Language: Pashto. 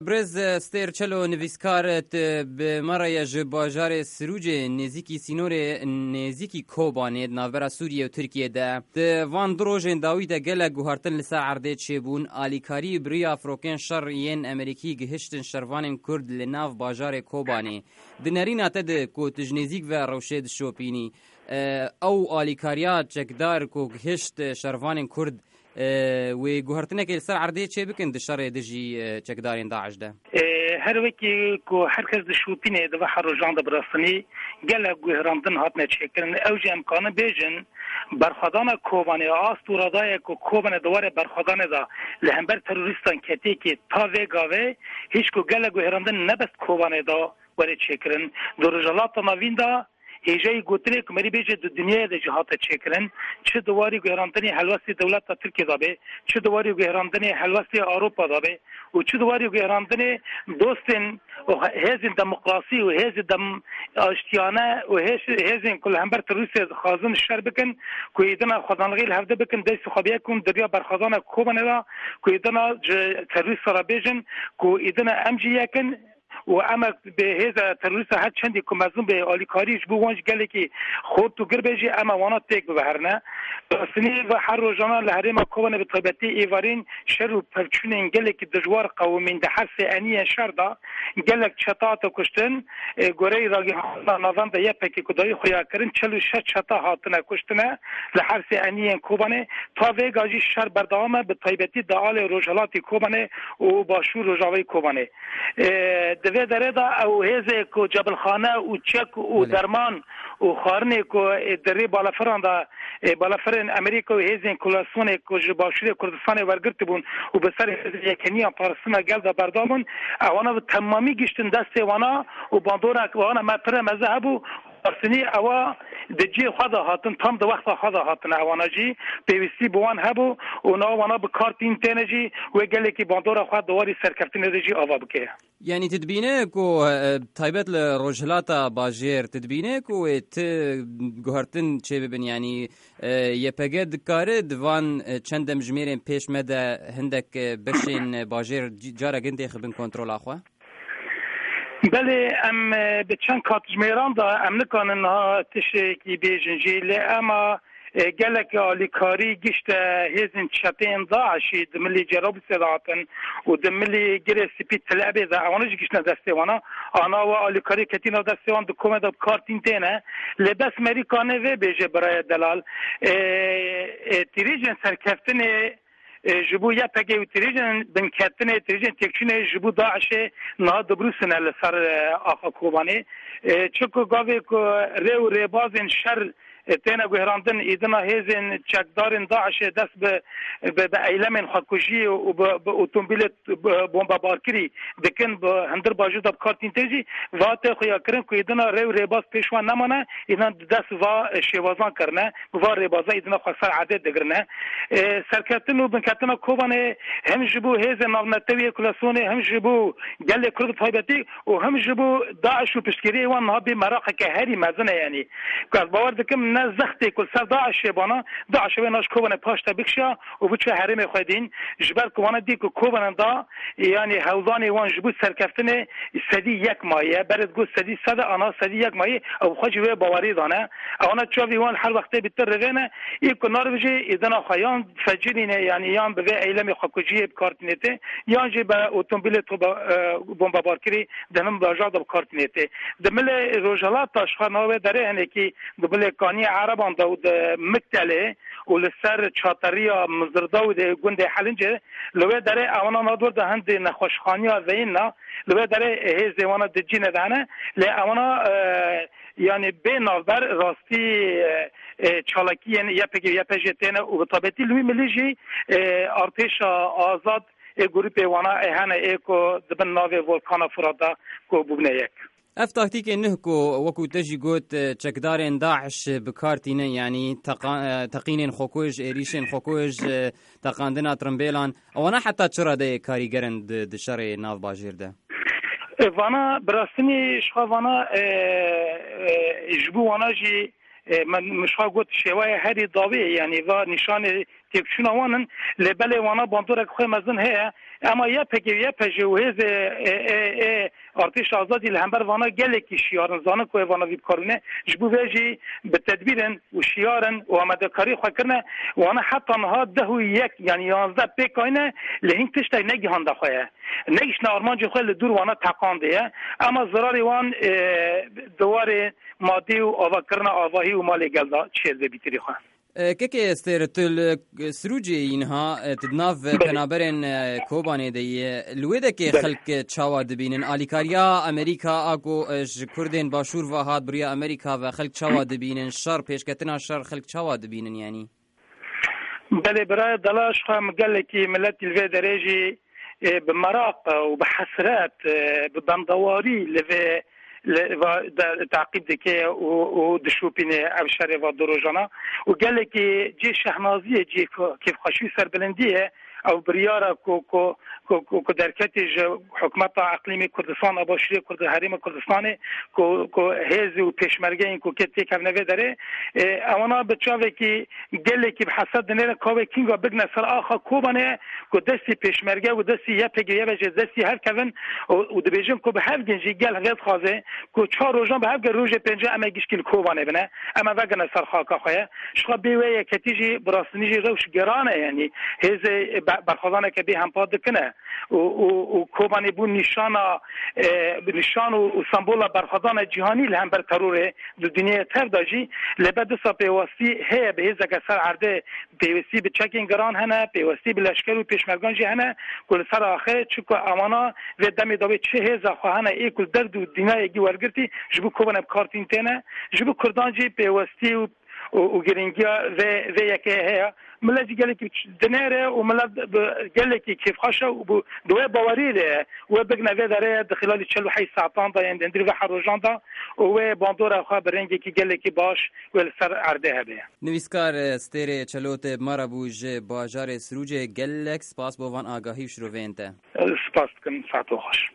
برز ستیر چلو نویسکارت به مرای جباجار سروج نزیکی سینور نزیکی کوبانه ناورا سوریه و ترکیه ده وان دروژن داوی ده گله گوهرتن لسا عرده چبون آلیکاری بریا فروکن شر ین امریکی گهشتن شروان کرد لناف باجار کوبانه دنرین آتا ده کو تجنزیک و روشد شوپینی او آلیکاریات چکدار کو گهشت شروان کرد و گوهرتنه که لسا عرده چه بکن ده شر دجی چکدارین داعش ده هر وکی کو هر کس د شوپینه د بحر روزان د براسنی گله گوهراندن هاتنه چکرن اوج امکانه بیجن برخدان کوبانه آستورادای کو کوبانه دواره برخدان دا لهمبر تروریستان کتی که تا وگاوه هیچ کو گله گوهراندن نبست کوبانه دا وره چکرن دو رجالات نوین دا هیجای گوتره که مری بیجه دو دنیا ده جهات چکرن چه دواری گوهراندنی حلوستی دولت ترکیه دابه چه دواری گوهراندنی حلوستی اروپا دابه و چه دواری گوهراندنی دوستن و هزین دموکراسی و هزین دم اشتیانه و هزین کل همبر تروریست خازن شر بکن که ایدنا خدانلغی الهفده بکن دست خوابیه کن دریا برخدان کوبانه دا که ایدنا تروریست را بیجن که ایدنا امجی یکن و اما به هذا تروریست هر چندی که مظلوم به آلیکاریش بو وانج گله که خود تو گر بیجی اما وانا تک ببهرنه سنی و هر روزانه لحرم کوبانه به طبیعتی ایوارین شر و پرچون گله که دجوار قومین ده هر سعنی شر دا گله چطات کشتن گوری راگی نظام ده یه پکی کدایی خویا کرن 46 چطا هاتنه کشتنه لحر سعنی کوبانه تا ویگاجی شر بردامه به طبیعتی دعال روجالات کوبانه و باشور روجاوی کوبانه دوی داره دا او هزه کو جبل خانه و چک و درمان و خارنه کو دری بالافران دا بالافران امریکا و هزین کلاسونه کو جباشوری کردستان ورگرت بون و بسر هزه یکنی پارسنا گل دا بردامون اوانا تمامی گشتن دست وانا و باندورا وانا مپره مذهبو سنی اوا دجی خدا هاتن تام د وخت خدا هاتن اوانا جی پیوستی بوان هبو و نا وانا به کارتین تنجی و گله کی باندورا خدا دواری سرکفتن دجی اوا بکه یعنی تدبینه کو تایبت لروجلاتا باجیر تدبینه کو ات گوهرتن چه ببین یعنی یپگد کار دوان چندم جمیرن پیش مده هندک بشین باجیر جارا گنده خبن کنترل اخوا بله ام به چند کاتجمیران دا ام نکنن ها تشکی بیجنجی لی اما گلک آلیکاری گشت هزین چطین داعشی دملی جراب سداتن و دملی گره سپید تلعبه دا اوانش گشت دستیوانا آنا و آلیکاری کتینا دستیوان دو کومه دا کارتین تینه لی بس مریکانه و بیجه برای دلال تیریجن سرکفتن جبو یا پگی و تریجن بنکتنه تریجن تکشونه جبو داعشه نه دبروسنه لسر آخا کوبانی چکو گاوی که ریو ریبازن شر تینا گوهراندن ایدنا هیزن چکدارن داعش دست به ایلمن خودکشی و به اتومبیل بمب بارکری دکن به هندر باجو دب کارتین تیجی واته خویا کرن که ایدنا ریو ریباز پیشوان نمانه ایدنا دست و شیوازان کرنه و ریبازا ایدنا خسر عدد دگرنه سرکتن و بنکتن کوبانه هم جبو هیزن ناونتوی کلاسونه هم جبو گل کرد طایبتی و هم جبو داعش و پشتگیری وان نهابی مراقه که هری مزنه یعنی که باور دکم نه زختی کل سر داعش بانا داعش و ناش کوبانه پاشتا بکشا و بچه حرم خودین جبر کوبانه دی که کوبانه دا یعنی حوزان وان جبو سرکفتن سدی یک مایه برد گو سدی صد آنا سدی یک مایه او خواهی و باوری دانه اونا چاوی وان هر وقته بیتر روینه ای کنار بجه ایدنا خیان فجرینه یعنی یان به ایلم خودکشی کارتینته یان جه به اتومبیل تو بمب بارکری دنم باجاد کارتینته دمل روجالات تاشخانه داره هنه کی دمل کانی عربان داود مکتله و لسر چاتریا مزردا و گنده حلنجه لوه داره اونا نادور ده هند نخوشخانی ها زیننا لوه داره هزیوانا دجینه دانه لی اونا یعنی به نظر راستی چالاکی یعنی یا پجتینه و طبیعتی لوی ملیجی ارتش آزاد گروپ وانا اهانه ایکو دبن ناوی ولکانا فرادا کو ببنه یک اف تاکتیک نه کو وکو تجی گوت چکدارن داعش بکارتینه یعنی تقینن خوکوش ایریشن خوکوش تقاندنا ترمبیلان وانا حتی چرا ده کاریگرن د شر ناو باجیر ده وانا براسنی شخوانا جبو وانا جی من مشا گوت شوای هری داوی یعنی و نشان تیپشون وانن لبل وانا باندور خو مزن هه اما یا پجوهز ارتش آزادی لهمبر وانا گلکی شیارن زانه کو وانا ویب کارونه جبو وجی به تدبیرن و شیارن و آمدکاری خو کرنه وانا حتی نها ده یک یعنی 11 پیکاینه لهین تشت نگی هنده خو نگیش نارمانج خو دور وانا تقانده اما ضرر وان دوار مادی و آواکرنا آواهی و مال گلدا چیز بیتری خو که استرتل سروجی اینها تدناف پنابرن کوبانه دی لویده که خلق چاوا دبینن آلیکاریا امریکا آگو کردین باشور و هاد بریا امریکا و خلق چاوا دبینن شر پیشکتنا شر خلق چاوا دبینن یعنی بله برای دلاش خواهم گله که ملت الوی درجی بمراق و بحسرات بدندواری لوی و تعقیب دکه و دشوپینه ابشار و دروجانا و گله که جی شهنازیه جی کیف خشوی سربلندیه او بریاره کو درکتیج حکومت اقلیمی کردستان اباشری کرد حریم کردستان کو هز و پیشمرگه این کو کتی کمنوی داره اوانا بچاوه کی گله کی بحسد نه کو کینگا بگن سر اخا کوبانه کو دستی پیشمرگه و دستی یا پگیه و دستی هر کون و دبیجن کو به هر گنجی گل غیظ خازه کو چهار روزان به هر روز پنجه اما گشکل کوبانه بنه اما وگن سر خاکا خویا شخ بیوی کتیجی براسنیجی روش گرانه یعنی هز برخوادانه که به هم پاد کنه و کوبانی بون نشان و سمبول برخوادان جهانی لهم بر ترور دو دنیا تر داجی لبد سا پیوستی هی به هزا سر عرده پیوستی به چکین گران هنه پیوستی به لشکر و پیشمرگان جی هنه کل سر آخر چکو امانا و دمی داوی چه هزا خواهنه ای کل درد و دنیا گی ورگرتی جبو کوبان بکارتین تینه جبو کردان جی پیوستی و گرینگیا و یکی هیا ملت گله کی دنره و ملت گله کی کیف خاشه و دوی باوری له و بگنه داره خلال 48 ساعتان دا یند اندری و حروجان دا و باندور خو برنگی کی گله کی باش ول سر عرده هبه نویسکار استری چلوت مرابوج باجار سروج گلکس پاس بوان آگاهی شروع وینته سپاس کن ساعت خوش